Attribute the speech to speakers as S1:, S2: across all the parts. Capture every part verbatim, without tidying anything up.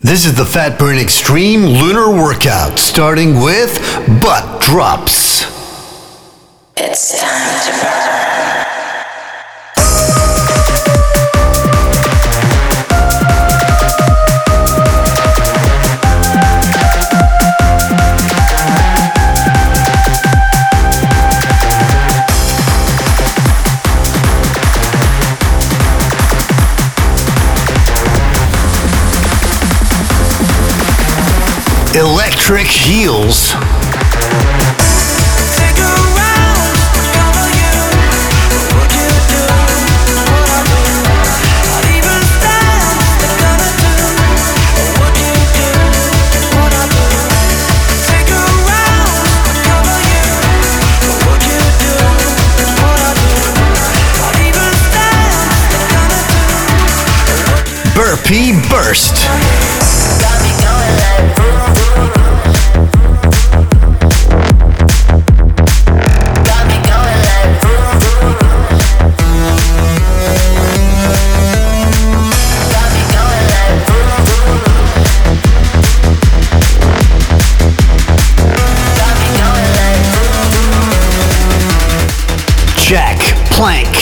S1: This is the Fat Burn Extreme Lunar Workout, starting with butt drops.
S2: It's time to burn.
S1: Electric heels. Burpee burst. Jack plank.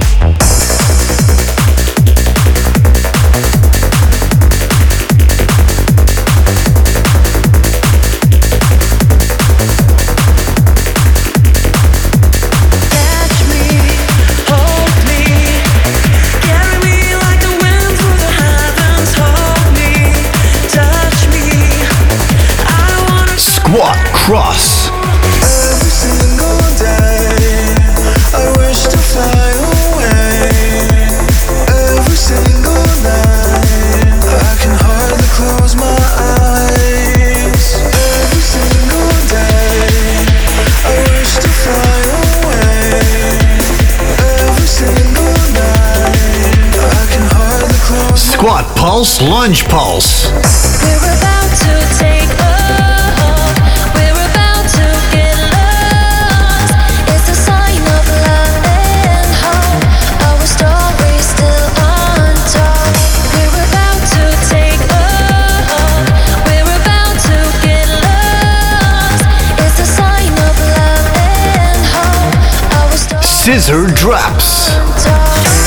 S1: Squat cross.
S3: Every single day, I wish to fly away. Every single night, I can hardly close my eyes. Every single day, I wish to fly away. Every single night, I can hardly close.
S1: Squat pulse, lunge pulse.
S4: We're about to take off. We're about to get lost. It's a sign of love and hope. Our story still untold. We're about to take off. We're about to get lost. It's a sign of love and hope. Our story
S1: Scissor drops.
S4: untold.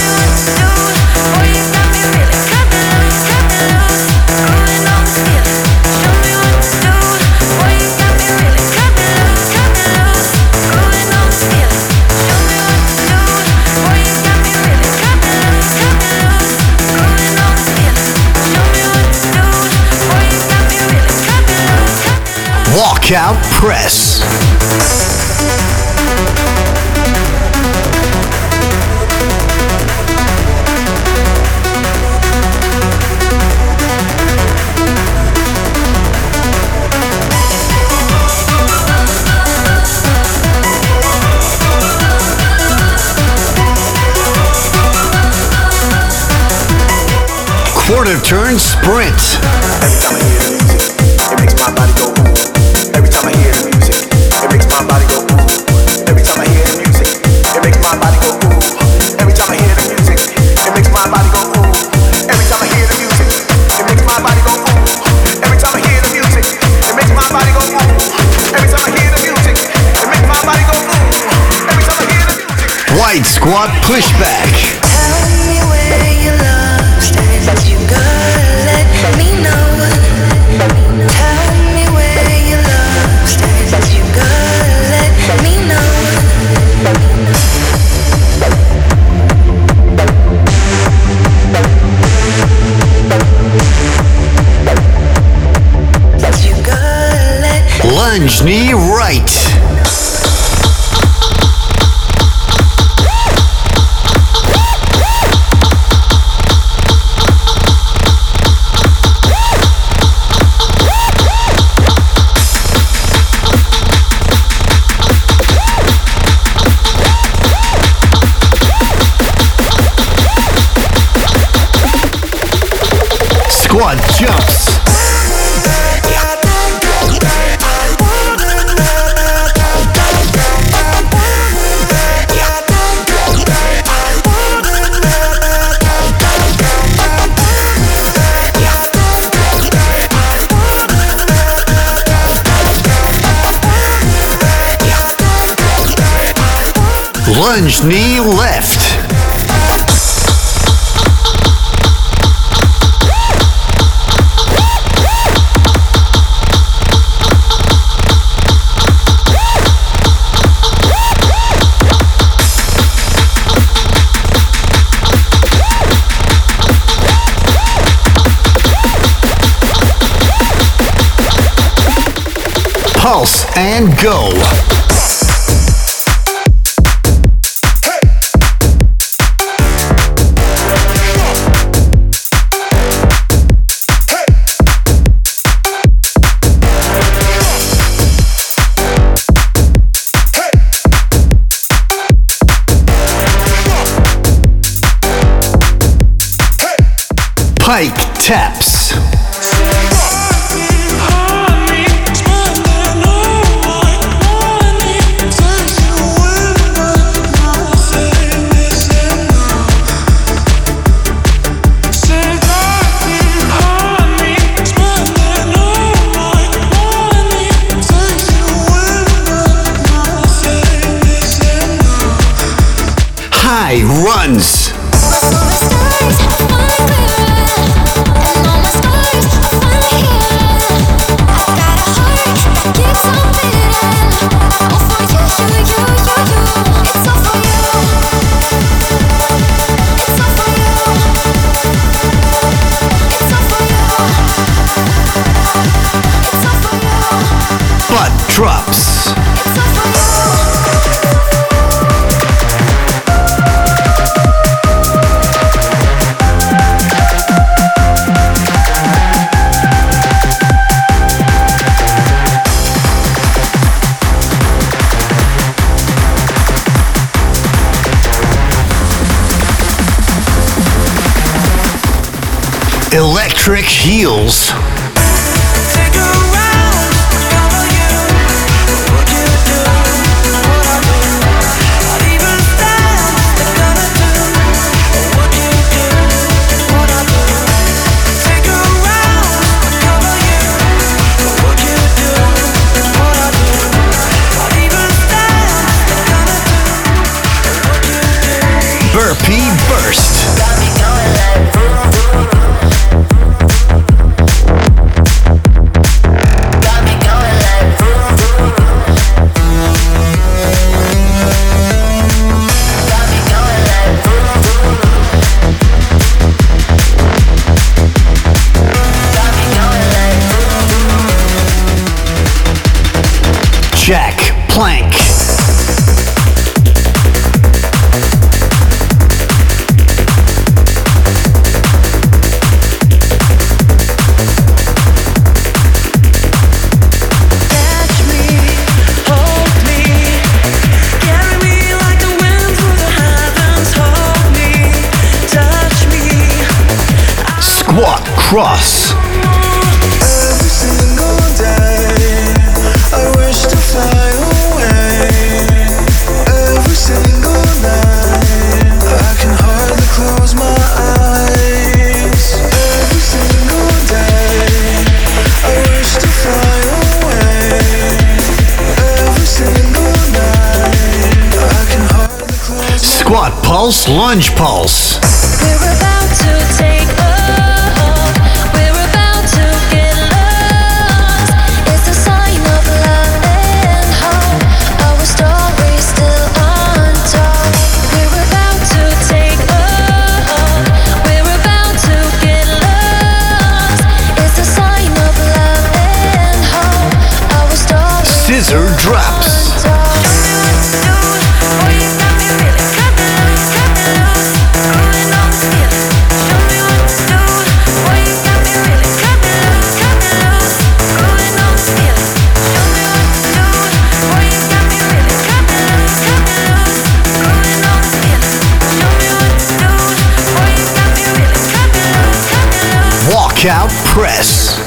S1: Walkout press. Quarter turn sprint.
S5: Every time I hear the music, it makes my body go ooh. Every time I hear the music, it makes my body go ooh. Every time I hear the music, it makes my body go ooh. Every time I hear the music, it makes my body go ooh. Every time I hear the music, it makes my body go ooh. Every time I hear the music, it makes my body go ooh. Every time I hear the music, it makes my body go ooh. Every time I hear the music.
S1: Wide squat pushback.
S4: Tell me where your love stands. You gotta let me know. Tell me where your love stands. You gotta let me know. You gotta let
S1: Lunge knee right. Squat jumps. Lunge knee left. Pulse and go. Pike taps. High runs. Butt drops. Electric heels. Burpee burst. Jack plank. Squat cross.
S3: Every single day, I wish to fly away. Every single night, I can hardly close my eyes. Every single day, I wish to fly away. Every single night, I can hardly close my eyes.
S1: Squat pulse, lunge pulse.
S4: We're about to take off. We're about to get lost. It's a sign of love and hope. Our story still on top. We're about to take off. We're about to get lost. It's a sign of love and hope. Our story
S1: Scissor drops.
S4: on top.
S1: Walkout press.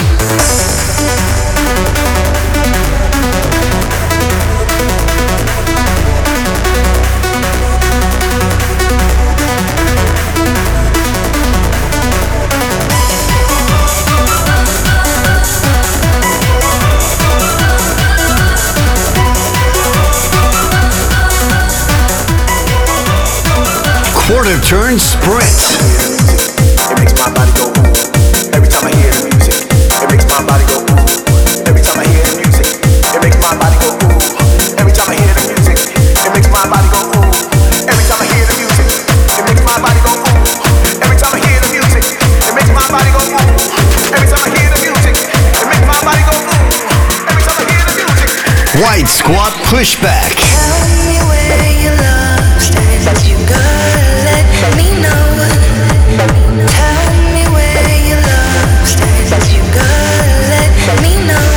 S1: turn sprint.
S5: It makes my body go ooh. Every time I hear the music, it makes my body go ooh. Every time I hear the music, it makes my body go ooh. Every time I hear the music, it makes my body go ooh. Every time I hear the music, it makes my body go ooh. Every time I hear the music, it makes my body go ooh. Every time I hear the music, it makes my body go ooh. Every time I hear the music.
S1: White squat pushback.
S4: Tell me where your love stands. You gotta let me know. Tell me where your love stands. You gotta let me know.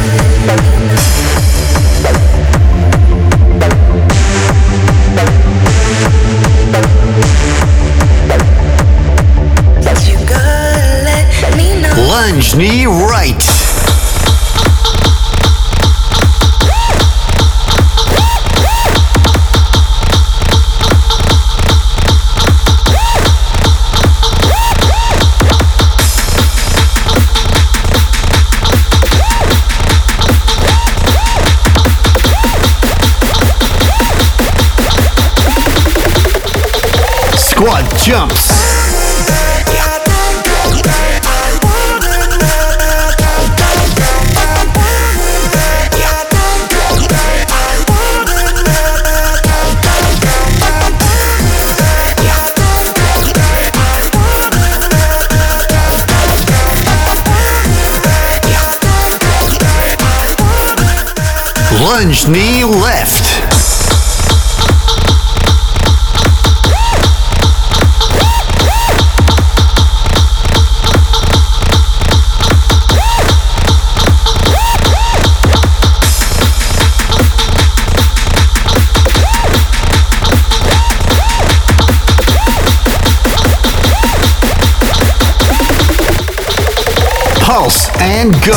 S4: You gotta let me know.
S1: Lunge knee right. Squat jumps. Lunge knee left. Pulse and go.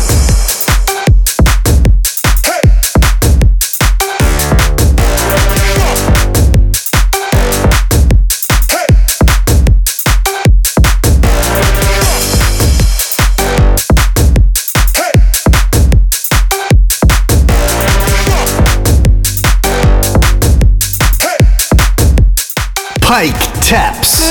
S1: Pike taps.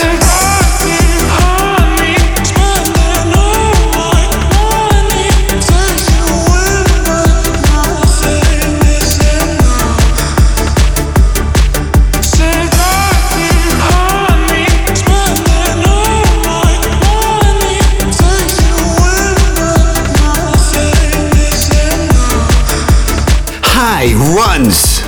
S1: High runs.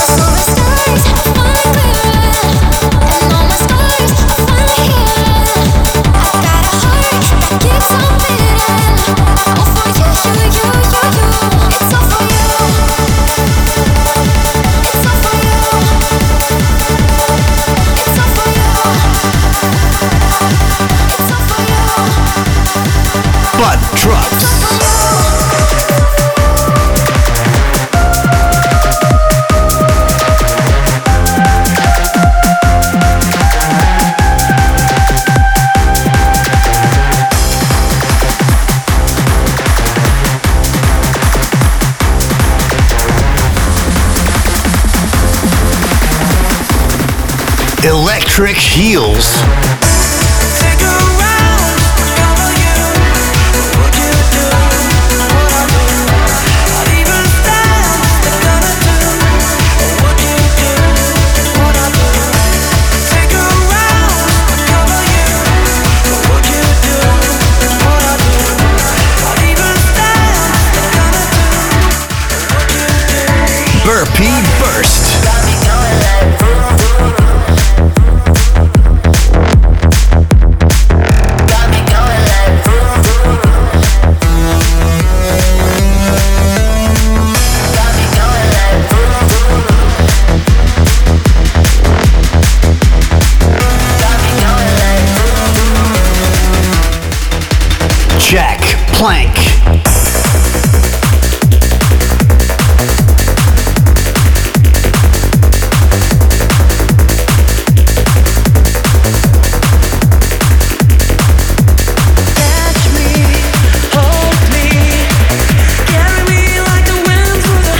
S1: Butt drops. Electric heels. Burpee burst. Jack plank.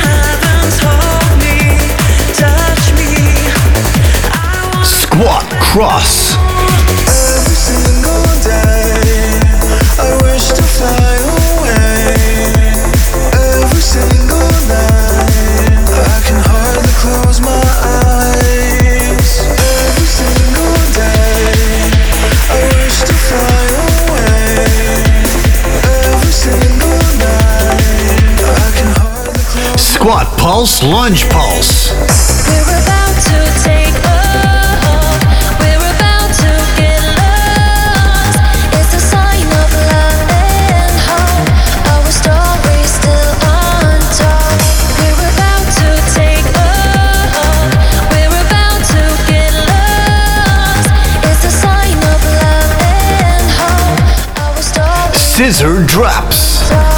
S1: Squat Cross.
S3: Every single day, I wish to fly away. Every single night, I can hardly close my eyes. Every single day, I wish to fly away. Every single night, I can hardly close.
S1: Squat pulse, lunge pulse.
S4: We're about to take off. We're about to get lost. It's a sign of love and hope. Our story still untold. We're about to take off. We're about to get lost. It's a sign of love and hope. Our story.
S1: Scissor drops.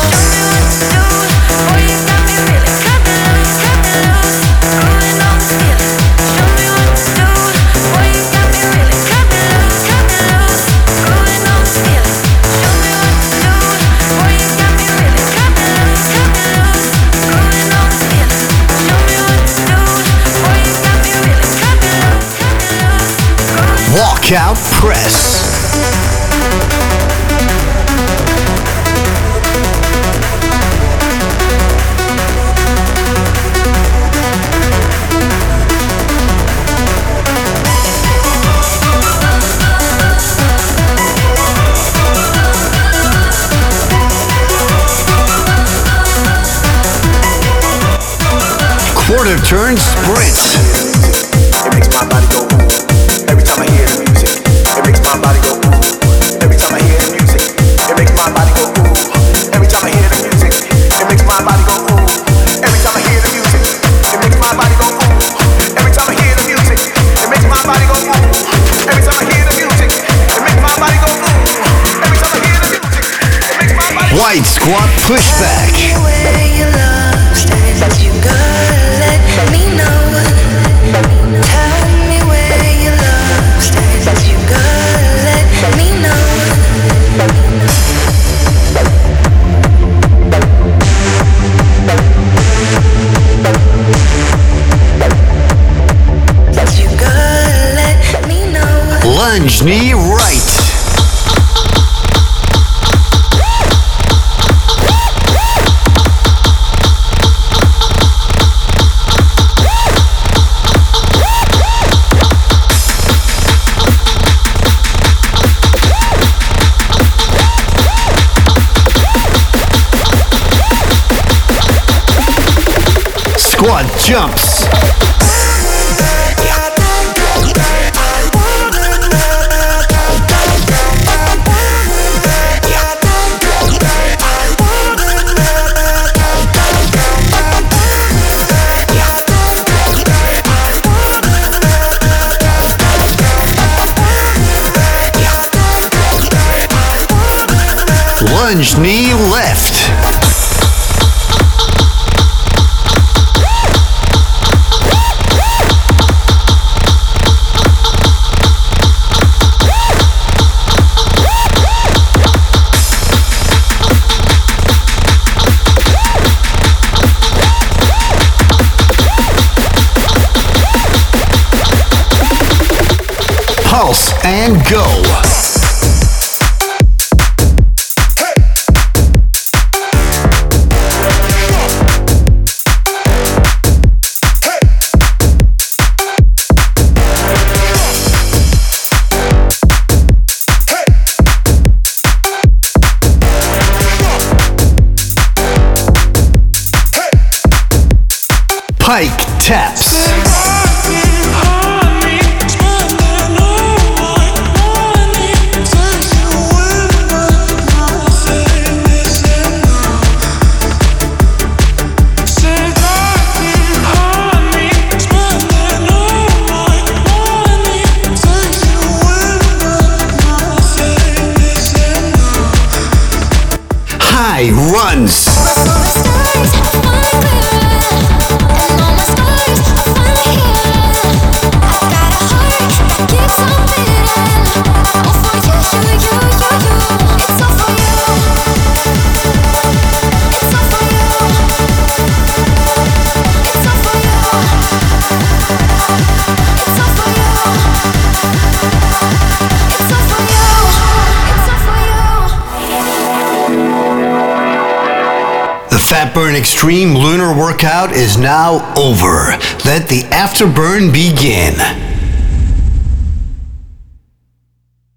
S1: Walkout press. Quarter turn sprint.
S5: It makes my body go ooh. Every time I hear the music, it makes my body go ooh. Every time I hear the music, it makes my body go ooh. Every time I hear the music, it makes my body go ooh. Every time I hear the music, it makes my body go ooh. Every time I hear the music, it makes my body go ooh. Every time I hear the music, it makes my body go ooh. Every time I hear the music, it makes my body go ooh.
S1: Wide squat pushback.
S4: Where your love stands, you gotta let me know. Tell me where your love stands, you gotta let me know. You gotta let me know.
S1: Lunge knee right. Squat jumps. Lunge knee left. Pulse and go. Pike taps. High runs. Fatburn Extreme Lunar Workout is now over. Let the afterburn begin.